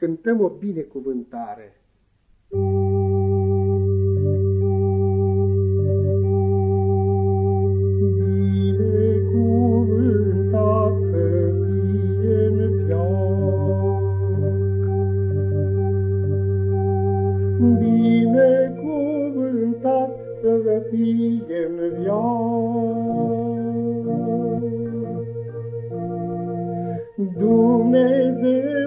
cântăm o binecuvântare. Binecuvântat să fie în veac, binecuvântat să fie în veac, Dumnezeu